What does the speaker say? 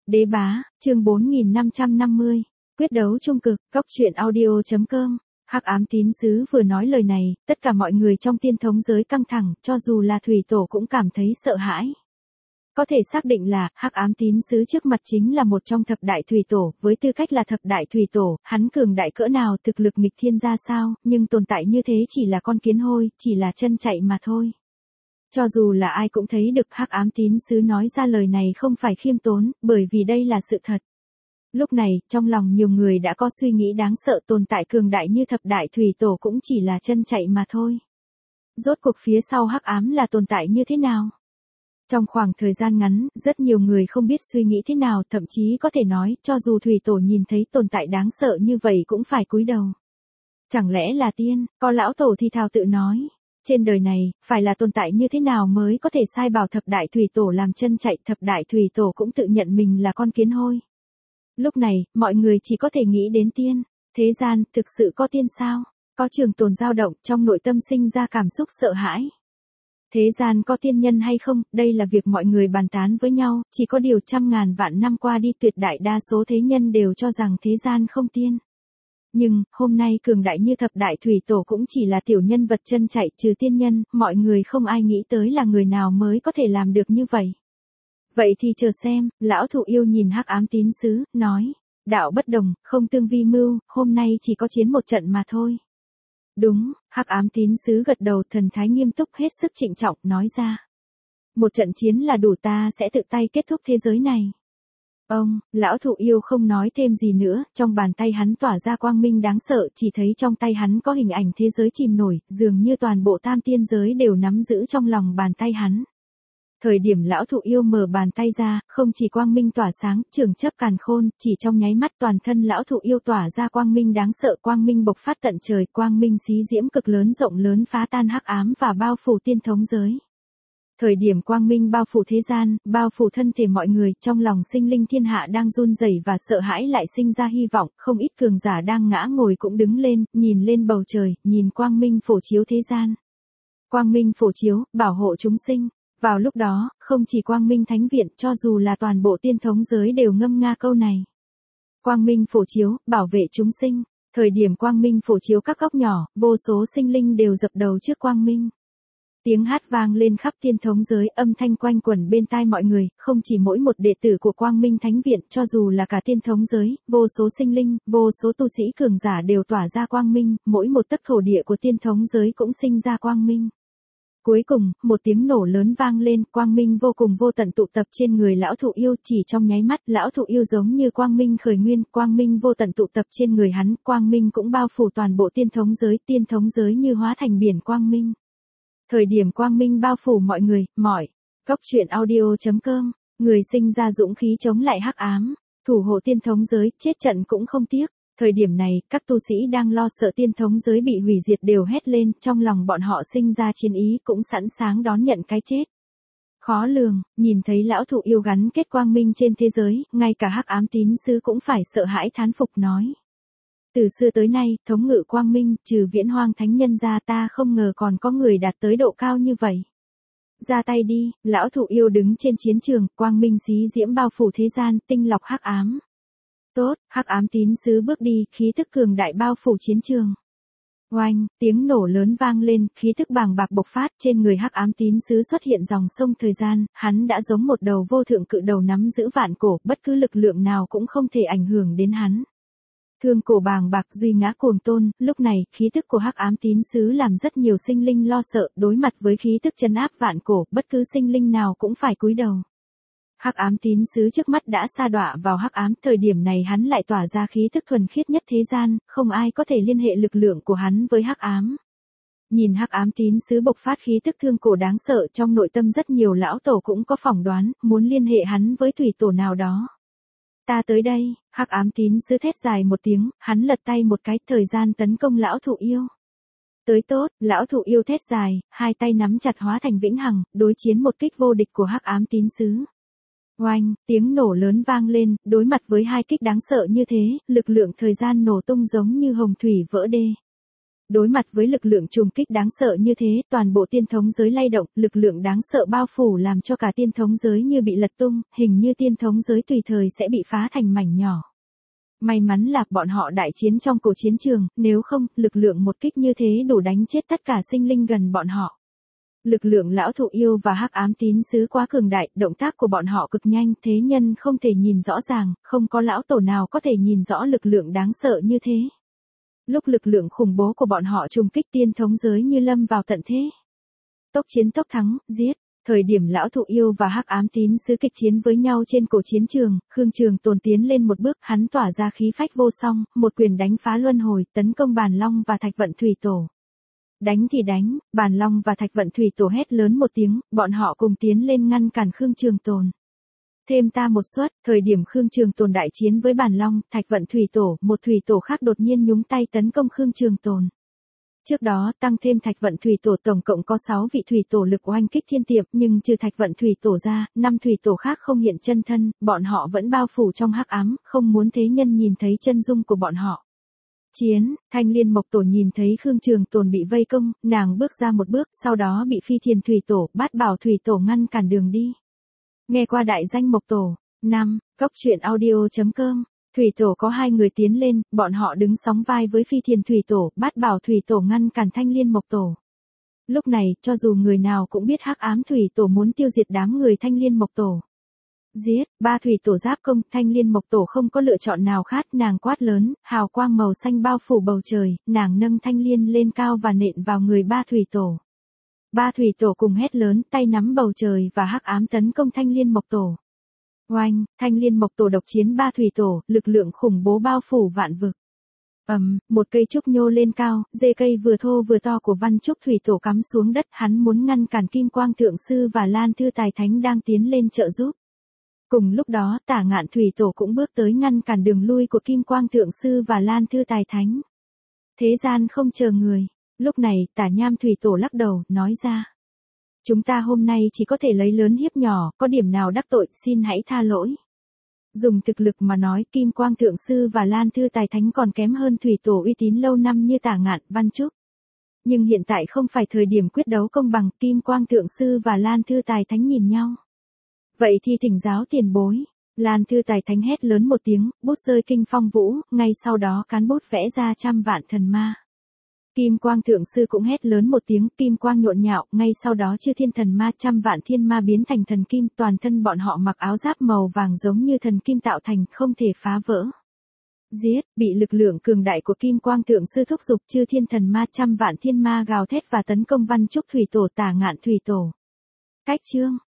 Đế bá, chương 4550, quyết đấu trung cực, góc truyện audio.com. Hắc ám tín sứ vừa nói lời này, tất cả mọi người trong tiên thống giới căng thẳng, cho dù là thủy tổ cũng cảm thấy sợ hãi. Có thể xác định là, hắc ám tín sứ trước mặt chính là một trong thập đại thủy tổ, với tư cách là thập đại thủy tổ, hắn cường đại cỡ nào, thực lực nghịch thiên ra sao, nhưng tồn tại như thế chỉ là con kiến hôi, chỉ là chân chạy mà thôi. Cho dù là ai cũng thấy được hắc ám tín sứ nói ra lời này không phải khiêm tốn, bởi vì đây là sự thật. Lúc này, trong lòng nhiều người đã có suy nghĩ đáng sợ, tồn tại cường đại như thập đại thủy tổ cũng chỉ là chân chạy mà thôi. Rốt cuộc phía sau hắc ám là tồn tại như thế nào? Trong khoảng thời gian ngắn, rất nhiều người không biết suy nghĩ thế nào, thậm chí có thể nói, cho dù thủy tổ nhìn thấy tồn tại đáng sợ như vậy cũng phải cúi đầu. Chẳng lẽ là tiên? Có lão tổ thì thào tự nói. Trên đời này, phải là tồn tại như thế nào mới có thể sai bảo thập đại thủy tổ làm chân chạy, thập đại thủy tổ cũng tự nhận mình là con kiến hôi. Lúc này, mọi người chỉ có thể nghĩ đến tiên. Thế gian, thực sự có tiên sao? Có trường tồn dao động, trong nội tâm sinh ra cảm xúc sợ hãi. Thế gian có tiên nhân hay không, đây là việc mọi người bàn tán với nhau, chỉ có điều trăm ngàn vạn năm qua đi tuyệt đại đa số thế nhân đều cho rằng thế gian không tiên. Nhưng, hôm nay cường đại như thập đại thủy tổ cũng chỉ là tiểu nhân vật chân chạy, trừ tiên nhân, mọi người không ai nghĩ tới là người nào mới có thể làm được như vậy. Vậy thì chờ xem, lão thụ yêu nhìn hắc ám tín sứ, nói, đạo bất đồng, không tương vi mưu, hôm nay chỉ có chiến một trận mà thôi. Đúng, hắc ám tín sứ gật đầu, thần thái nghiêm túc hết sức trịnh trọng, nói ra. Một trận chiến là đủ, ta sẽ tự tay kết thúc thế giới này. Lão thụ yêu không nói thêm gì nữa, trong bàn tay hắn tỏa ra quang minh đáng sợ, chỉ thấy trong tay hắn có hình ảnh thế giới chìm nổi, dường như toàn bộ tam tiên giới đều nắm giữ trong lòng bàn tay hắn. Thời điểm lão thụ yêu mở bàn tay ra, không chỉ quang minh tỏa sáng, trường chấp càn khôn, chỉ trong nháy mắt toàn thân lão thụ yêu tỏa ra quang minh đáng sợ, quang minh bộc phát tận trời, quang minh xí diễm cực lớn rộng lớn phá tan hắc ám và bao phủ tiên thống giới. Thời điểm quang minh bao phủ thế gian, bao phủ thân thể mọi người, trong lòng sinh linh thiên hạ đang run rẩy và sợ hãi lại sinh ra hy vọng, không ít cường giả đang ngã ngồi cũng đứng lên, nhìn lên bầu trời, nhìn quang minh phổ chiếu thế gian. Quang minh phổ chiếu, bảo hộ chúng sinh. Vào lúc đó, không chỉ quang minh thánh viện, cho dù là toàn bộ tiên thống giới đều ngâm nga câu này. Quang minh phổ chiếu, bảo vệ chúng sinh. Thời điểm quang minh phổ chiếu các góc nhỏ, vô số sinh linh đều dập đầu trước quang minh. Tiếng hát vang lên khắp tiên thống giới, âm thanh quanh quẩn bên tai mọi người, không chỉ mỗi một đệ tử của Quang Minh Thánh Viện, cho dù là cả tiên thống giới, vô số sinh linh, vô số tu sĩ cường giả đều tỏa ra quang minh, mỗi một tấc thổ địa của tiên thống giới cũng sinh ra quang minh. Cuối cùng, một tiếng nổ lớn vang lên, quang minh vô cùng vô tận tụ tập trên người lão thụ yêu, chỉ trong nháy mắt, lão thụ yêu giống như quang minh khởi nguyên, quang minh vô tận tụ tập trên người hắn, quang minh cũng bao phủ toàn bộ tiên thống giới như hóa thành biển quang minh. Thời điểm quang minh bao phủ mọi người, góc truyện audio.com, người sinh ra dũng khí chống lại hắc ám, thủ hộ tiên thống giới, chết trận cũng không tiếc. Thời điểm này, các tu sĩ đang lo sợ tiên thống giới bị hủy diệt đều hét lên, trong lòng bọn họ sinh ra chiến ý cũng sẵn sàng đón nhận cái chết. Khó lường, nhìn thấy lão thụ yêu gắn kết quang minh trên thế giới, ngay cả hắc ám tín sứ cũng phải sợ hãi thán phục nói. Từ xưa tới nay, thống ngự quang minh, trừ viễn hoang thánh nhân ra, ta không ngờ còn có người đạt tới độ cao như vậy. Ra tay đi, lão thụ yêu đứng trên chiến trường, quang minh xí diễm bao phủ thế gian, tinh lọc hắc ám. Tốt, hắc ám tín sứ bước đi, khí thức cường đại bao phủ chiến trường. Oanh, tiếng nổ lớn vang lên, khí thức bàng bạc bộc phát, trên người hắc ám tín sứ xuất hiện dòng sông thời gian, hắn đã giống một đầu vô thượng cự đầu nắm giữ vạn cổ, bất cứ lực lượng nào cũng không thể ảnh hưởng đến hắn. Thương cổ bàng bạc duy ngã cuồng tôn, lúc này, khí tức của hắc ám tín sứ làm rất nhiều sinh linh lo sợ, đối mặt với khí tức trấn áp vạn cổ, bất cứ sinh linh nào cũng phải cúi đầu. Hắc ám tín sứ trước mắt đã sa đọa vào hắc ám, thời điểm này hắn lại tỏa ra khí tức thuần khiết nhất thế gian, không ai có thể liên hệ lực lượng của hắn với hắc ám. Nhìn hắc ám tín sứ bộc phát khí tức thương cổ đáng sợ, trong nội tâm rất nhiều lão tổ cũng có phỏng đoán, muốn liên hệ hắn với thủy tổ nào đó. Ta tới đây, hắc ám tín sứ thét dài một tiếng, hắn lật tay một cái, thời gian tấn công lão thụ yêu. Tới tốt, lão thụ yêu thét dài, hai tay nắm chặt hóa thành vĩnh hằng, đối chiến một kích vô địch của hắc ám tín sứ. Oanh, tiếng nổ lớn vang lên, đối mặt với hai kích đáng sợ như thế, lực lượng thời gian nổ tung giống như hồng thủy vỡ đê. Đối mặt với lực lượng trùng kích đáng sợ như thế, toàn bộ tiên thống giới lay động, lực lượng đáng sợ bao phủ làm cho cả tiên thống giới như bị lật tung, hình như tiên thống giới tùy thời sẽ bị phá thành mảnh nhỏ. May mắn là bọn họ đại chiến trong cổ chiến trường, nếu không, lực lượng một kích như thế đủ đánh chết tất cả sinh linh gần bọn họ. Lực lượng lão thụ yêu và hắc ám tín sứ quá cường đại, động tác của bọn họ cực nhanh, thế nhân không thể nhìn rõ ràng, không có lão tổ nào có thể nhìn rõ lực lượng đáng sợ như thế. Lúc lực lượng khủng bố của bọn họ trùng kích tiên thống giới như lâm vào tận thế. Tốc chiến tốc thắng, giết. Thời điểm lão thụ yêu và hắc ám tín sứ kịch chiến với nhau trên cổ chiến trường, Khương Trường Tồn tiến lên một bước, hắn tỏa ra khí phách vô song, một quyền đánh phá luân hồi, tấn công Bàn Long và Thạch Vận Thủy Tổ. Đánh thì đánh, Bàn Long và Thạch Vận Thủy Tổ hét lớn một tiếng, bọn họ cùng tiến lên ngăn cản Khương Trường Tồn. Thêm ta một suất, thời điểm Khương Trường Tồn đại chiến với Bàn Long, Thạch Vận Thủy Tổ, một thủy tổ khác đột nhiên nhúng tay tấn công Khương Trường Tồn. Trước đó, tăng thêm Thạch Vận Thủy Tổ tổng cộng có 6 vị thủy tổ lực oanh kích thiên tiệp, nhưng trừ Thạch Vận Thủy Tổ ra, 5 thủy tổ khác không hiện chân thân, bọn họ vẫn bao phủ trong hắc ám, không muốn thế nhân nhìn thấy chân dung của bọn họ. Chiến, Thanh Liên Mộc Tổ nhìn thấy Khương Trường Tồn bị vây công, nàng bước ra một bước, sau đó bị Phi Thiền Thủy Tổ, Bát Bảo Thủy Tổ ngăn cản đường đi. Nghe qua đại danh Mộc Tổ. 5. Goctruyện.audio.com. Thủy Tổ có 2 người tiến lên, bọn họ đứng sóng vai với Phi Thiền Thủy Tổ, Bát Bảo Thủy Tổ ngăn cản Thanh Liên Mộc Tổ. Lúc này, cho dù người nào cũng biết hắc ám Thủy Tổ muốn tiêu diệt đám người Thanh Liên Mộc Tổ. Giết, 3 thủy tổ giáp công, Thanh Liên Mộc Tổ không có lựa chọn nào khác, nàng quát lớn, hào quang màu xanh bao phủ bầu trời, nàng nâng thanh liên lên cao và nện vào người 3 thủy tổ. 3 thủy tổ cùng hét lớn, tay nắm bầu trời và hắc ám tấn công Thanh Liên Mộc Tổ. Oanh, Thanh Liên Mộc Tổ độc chiến 3 thủy tổ, lực lượng khủng bố bao phủ vạn vực. Một cây trúc nhô lên cao, rễ cây vừa thô vừa to của Văn Trúc Thủy Tổ cắm xuống đất, hắn muốn ngăn cản Kim Quang Thượng Sư và Lan Thư Tài Thánh đang tiến lên trợ giúp. Cùng lúc đó, Tả Ngạn Thủy Tổ cũng bước tới ngăn cản đường lui của Kim Quang Thượng Sư và Lan Thư Tài Thánh. Thế gian không chờ người. Lúc này, Tả Nham Thủy Tổ lắc đầu, nói ra. Chúng ta hôm nay chỉ có thể lấy lớn hiếp nhỏ, có điểm nào đắc tội, xin hãy tha lỗi. Dùng thực lực mà nói, Kim Quang Thượng Sư và Lan Thư Tài Thánh còn kém hơn Thủy Tổ uy tín lâu năm như Tả Ngạn, Văn Trúc. Nhưng hiện tại không phải thời điểm quyết đấu công bằng, Kim Quang Thượng Sư và Lan Thư Tài Thánh nhìn nhau. Vậy thì thỉnh giáo tiền bối. Lan Thư Tài Thánh hét lớn một tiếng, bút rơi kinh phong vũ, ngay sau đó cán bút vẽ ra trăm vạn thần ma. Kim Quang Thượng Sư cũng hét lớn một tiếng, kim quang nhộn nhạo, ngay sau đó chư thiên thần ma trăm vạn thiên ma biến thành thần kim, toàn thân bọn họ mặc áo giáp màu vàng giống như thần kim tạo thành, không thể phá vỡ. Giết, bị lực lượng cường đại của Kim Quang Thượng Sư thúc giục, chư thiên thần ma trăm vạn thiên ma gào thét và tấn công Văn Trúc Thủy Tổ, Tả Ngạn Thủy Tổ. Cách chương